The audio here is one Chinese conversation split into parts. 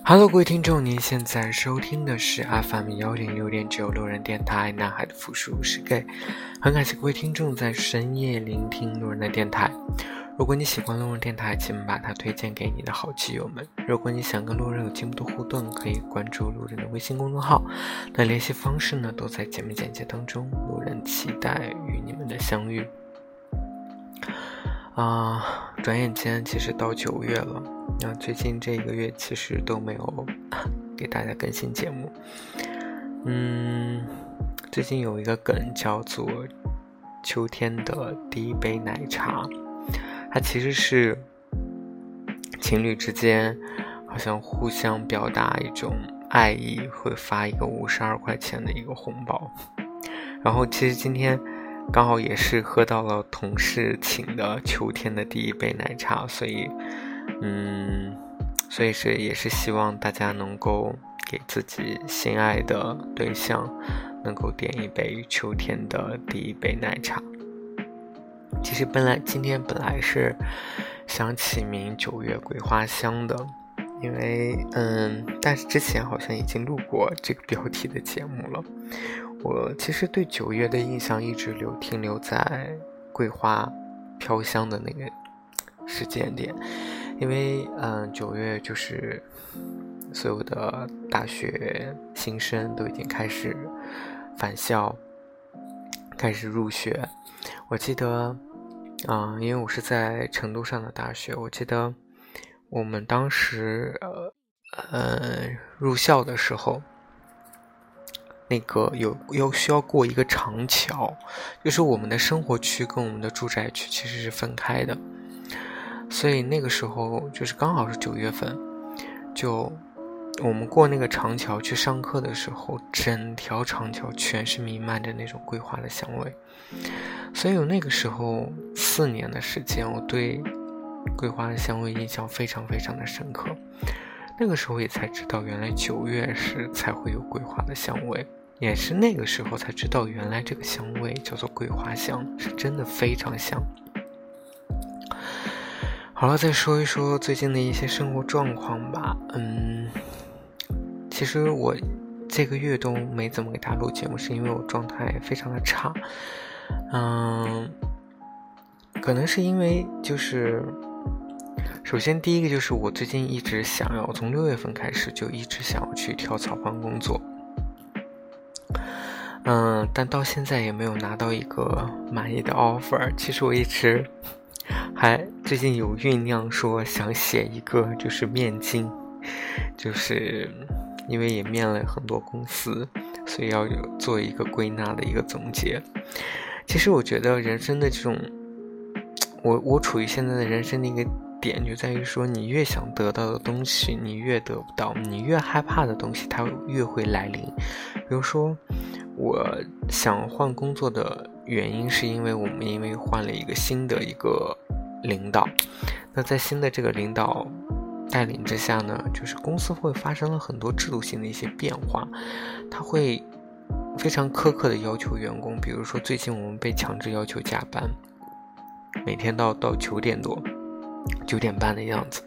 Hello，各位听众，您现在收听的是 FM106.9路人电台，男孩的复数是 gay。很感谢各位听众在深夜聆听路人的电台。如果你喜欢路人电台，请把它推荐给你的好基友们。如果你想跟路人有进一步的互动，可以关注路人的微信公众号。那联系方式呢，都在节目简介当中。路人期待与你们的相遇。转眼间其实到9月了，那最近这个月其实都没有给大家更新节目。最近有一个梗叫做秋天的第一杯奶茶，它其实是情侣之间好像互相表达一种爱意，会发一个52块钱的一个红包。然后其实今天刚好也是喝到了同事请的秋天的第一杯奶茶，所以也是希望大家能够给自己心爱的对象能够点一杯秋天的第一杯奶茶。其实今天本来是想起名9月桂花香的，因为但是之前好像已经录过这个标题的节目了。我其实对9月的印象一直停留在桂花飘香的那个时间点，因为9月就是所有的大学新生都已经开始返校，开始入学。我记得因为我是在成都上的大学，我记得我们当时入校的时候，那个需要过一个长桥，就是我们的生活区跟我们的住宅区其实是分开的，所以那个时候就是刚好是9月份，就我们过那个长桥去上课的时候，整条长桥全是弥漫着那种桂花的香味。所以我那个时候4年的时间，我对桂花的香味印象非常非常的深刻。那个时候也才知道，原来9月时才会有桂花的香味，也是那个时候才知道，原来这个香味叫做桂花香，是真的非常香。好了，再说一说最近的一些生活状况吧。其实我这个月都没怎么给大家录节目，是因为我状态非常的差。可能是因为就是首先第一个就是我最近一直想要从6月份开始就一直想要去跳槽换工作，但到现在也没有拿到一个满意的 offer。其实我一直还最近有酝酿说想写一个就是面经，就是因为也面了很多公司，所以要做一个归纳的一个总结。其实我觉得人生的这种我处于现在的人生的一个点就在于说，你越想得到的东西你越得不到，你越害怕的东西它越会来临。比如说我想换工作的原因是因为我们换了一个新的一个领导，那在新的这个领导带领之下呢，就是公司会发生了很多制度性的一些变化，他会非常苛刻的要求员工。比如说最近我们被强制要求加班，每天到9点多9点半的样子。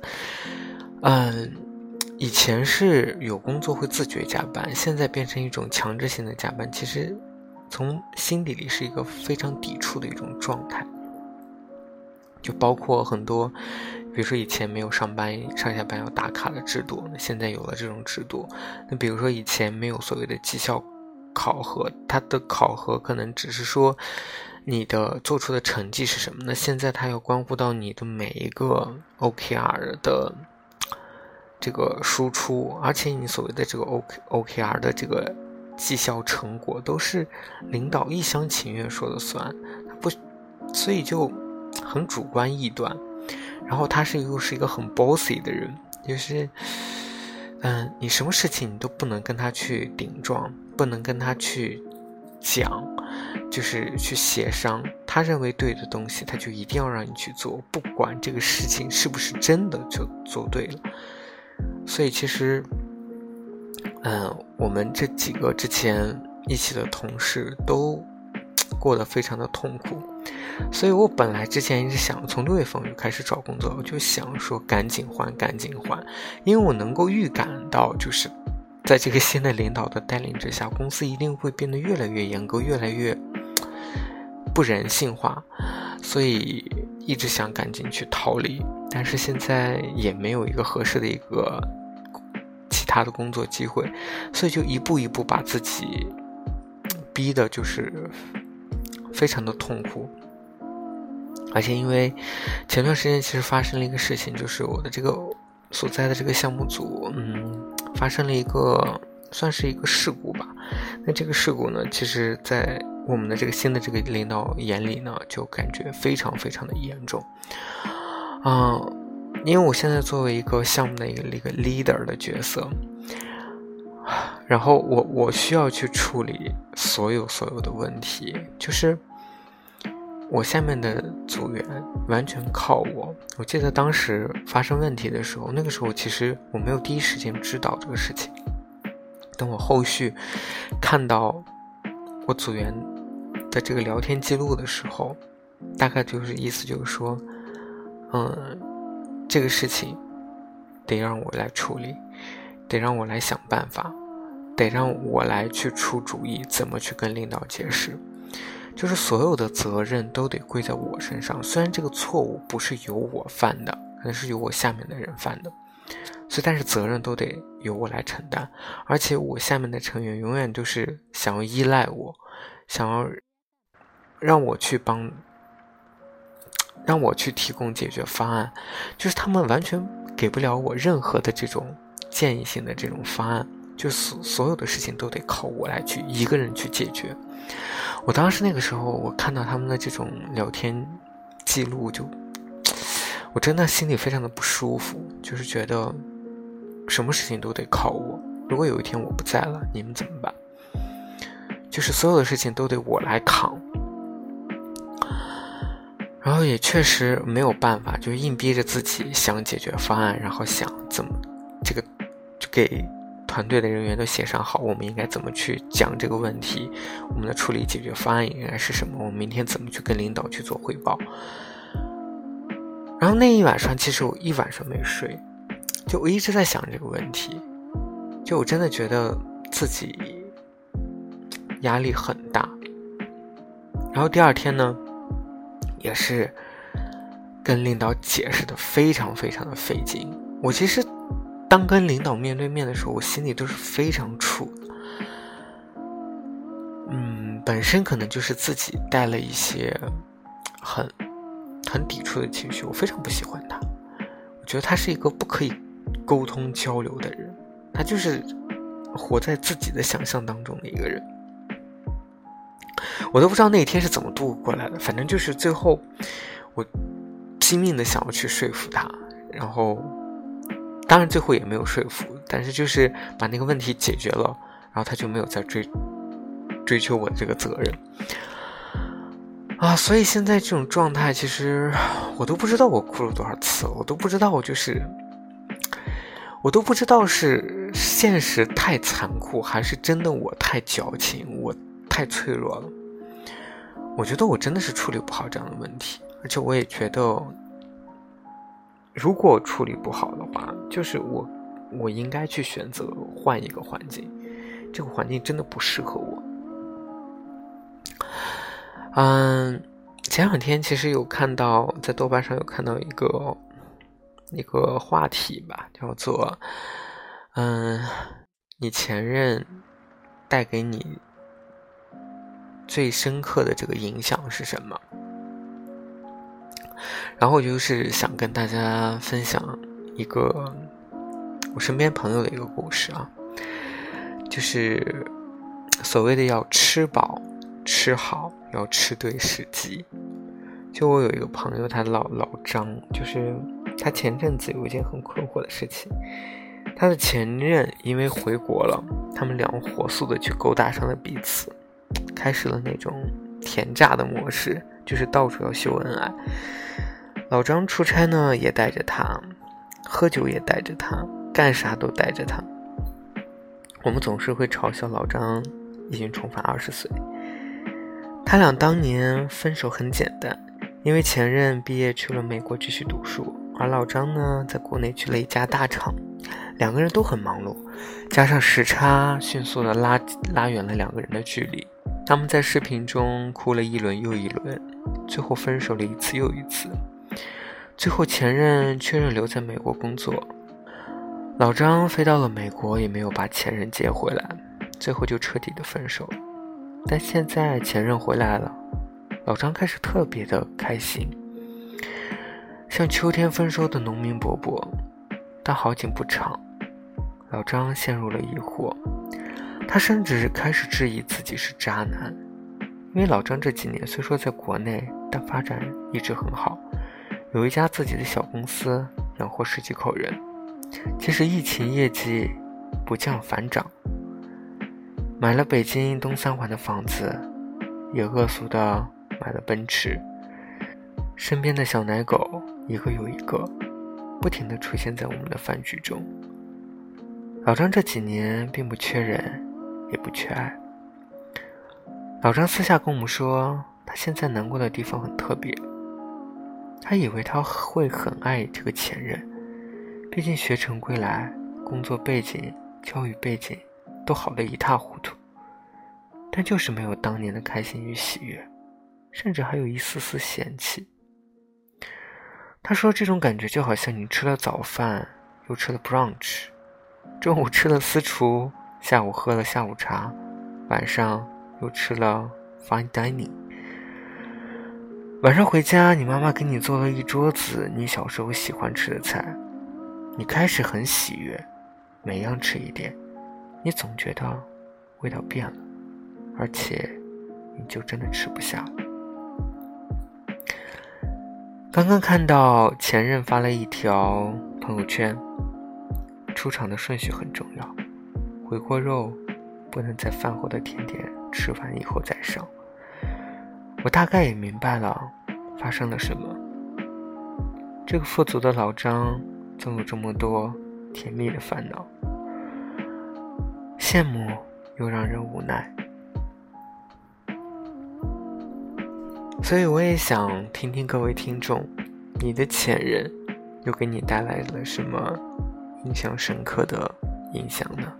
以前是有工作会自觉加班，现在变成一种强制性的加班，其实从心底里是一个非常抵触的一种状态。就包括很多，比如说以前没有上下班要打卡的制度，那现在有了这种制度。那比如说以前没有所谓的绩效考核，它的考核可能只是说你的做出的成绩是什么，那现在它要关乎到你的每一个 OKR 的这个输出，而且你所谓的这个 OKR 的这个绩效成果都是领导一厢情愿说了算，所以就很主观臆断。然后他又是一个很 bossy 的人，就是你什么事情你都不能跟他去顶撞，不能跟他去讲，就是去协商，他认为对的东西他就一定要让你去做，不管这个事情是不是真的就做对了。所以其实我们这几个之前一起的同事都过得非常的痛苦。所以我本来之前一直想从6月份就开始找工作，我就想说赶紧换，因为我能够预感到，就是在这个新的领导的带领之下，公司一定会变得越来越严格，越来越不人性化，所以一直想赶紧去逃离，但是现在也没有一个合适的一个其他的工作机会，所以就一步一步把自己逼的就是非常的痛苦。而且因为前段时间其实发生了一个事情，就是我的这个所在的这个项目组发生了一个算是一个事故吧。那这个事故呢，其实在我们的这个新的这个领导眼里呢，就感觉非常非常的严重。因为我现在作为一个项目的一个 leader 的角色，然后我需要去处理所有的问题，就是我下面的组员完全靠我。我记得当时发生问题的时候，那个时候其实我没有第一时间知道这个事情，等我后续看到我组员的这个聊天记录的时候，大概就是意思就是说这个事情得让我来处理，得让我来想办法，得让我来去出主意怎么去跟领导解释，就是所有的责任都得归在我身上。虽然这个错误不是由我犯的，可能是由我下面的人犯的，所以但是责任都得由我来承担。而且我下面的成员永远都是想要依赖我，想要让我去提供解决方案，就是他们完全给不了我任何的这种建议性的这种方案，就所有的事情都得靠我来去一个人去解决。我当时那个时候我看到他们的这种聊天记录，我真的心里非常的不舒服，就是觉得什么事情都得靠我，如果有一天我不在了，你们怎么办？就是所有的事情都得我来扛。然后也确实没有办法，就硬逼着自己想解决方案，然后想怎么这个就给团队的人员都协商好，我们应该怎么去讲这个问题，我们的处理解决方案应该是什么，我们明天怎么去跟领导去做汇报。然后那一晚上其实我一晚上没睡，就我一直在想这个问题，就我真的觉得自己压力很大。然后第二天呢，也是跟领导解释的非常非常的费劲。我其实当跟领导面对面的时候，我心里都是非常怵的。本身可能就是自己带了一些很抵触的情绪，我非常不喜欢他。我觉得他是一个不可以沟通交流的人，他就是活在自己的想象当中的一个人。我都不知道那一天是怎么度过来的，反正就是最后我拼命的想要去说服他，然后当然最后也没有说服，但是就是把那个问题解决了，然后他就没有再追求我的这个责任啊。所以现在这种状态，其实我都不知道我哭了多少次，我都不知道是现实太残酷，还是真的我太矫情，我太脆弱了。我觉得我真的是处理不好这样的问题，而且我也觉得如果我处理不好的话，就是我应该去选择换一个环境，这个环境真的不适合我。前两天其实有看到在豆瓣上有看到一个话题吧，叫做你前任带给你最深刻的这个影响是什么？然后我就是想跟大家分享一个我身边朋友的一个故事啊，就是所谓的要吃饱吃好，要吃对时机。就我有一个朋友，他老张，就是他前阵子有一件很困惑的事情，他的前任因为回国了，他们俩火速的去勾搭上了彼此，开始了那种甜炸的模式，就是到处要秀恩爱。老张出差呢也带着他，喝酒也带着他，干啥都带着他。我们总是会嘲笑老张已经重返20岁， 他俩当年分手很简单，因为前任毕业去了美国继续读书，而老张呢在国内去了一家大厂，两个人都很忙碌，加上时差迅速的拉远了两个人的距离。他们在视频中哭了一轮又一轮，最后分手了一次又一次。最后前任确认留在美国工作，老张飞到了美国，也没有把前任接回来，最后就彻底的分手了。但现在前任回来了，老张开始特别的开心，像秋天丰收的农民伯伯。但好景不长，老张陷入了疑惑，他甚至开始质疑自己是渣男。因为老张这几年虽说在国内，但发展一直很好，有一家自己的小公司，养活10几口人。即使疫情业绩不降反涨，买了北京东三环的房子，也恶俗的买了奔驰。身边的小奶狗一个又一个，不停地出现在我们的饭局中。老张这几年并不缺人，也不缺爱。老张私下跟我们说，他现在难过的地方很特别。他以为他会很爱这个前任，毕竟学成归来，工作背景、教育背景都好得一塌糊涂，但就是没有当年的开心与喜悦，甚至还有一丝丝嫌弃。他说这种感觉就好像你吃了早饭，又吃了 brunch， 中午吃了私厨，下午喝了下午茶，晚上又吃了 fine dining。 晚上回家，你妈妈给你做了一桌子你小时候喜欢吃的菜，你开始很喜悦，每样吃一点，你总觉得味道变了，而且你就真的吃不下了。刚刚看到前任发了一条朋友圈，出场的顺序很重要，回锅肉不能在饭后的甜点吃完以后再上。我大概也明白了发生了什么。这个富足的老张总有这么多甜蜜的烦恼，羡慕又让人无奈。所以我也想听听各位听众，你的前任又给你带来了什么印象深刻的影响呢？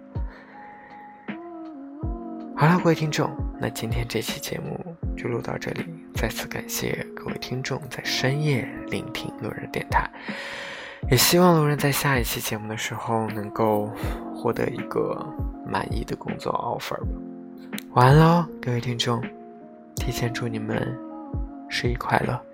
好了，各位听众，那今天这期节目就录到这里，再次感谢各位听众在深夜聆听路人电台，也希望路人在下一期节目的时候能够获得一个满意的工作 offer 吧。晚安喽，各位听众，提前祝你们11快乐。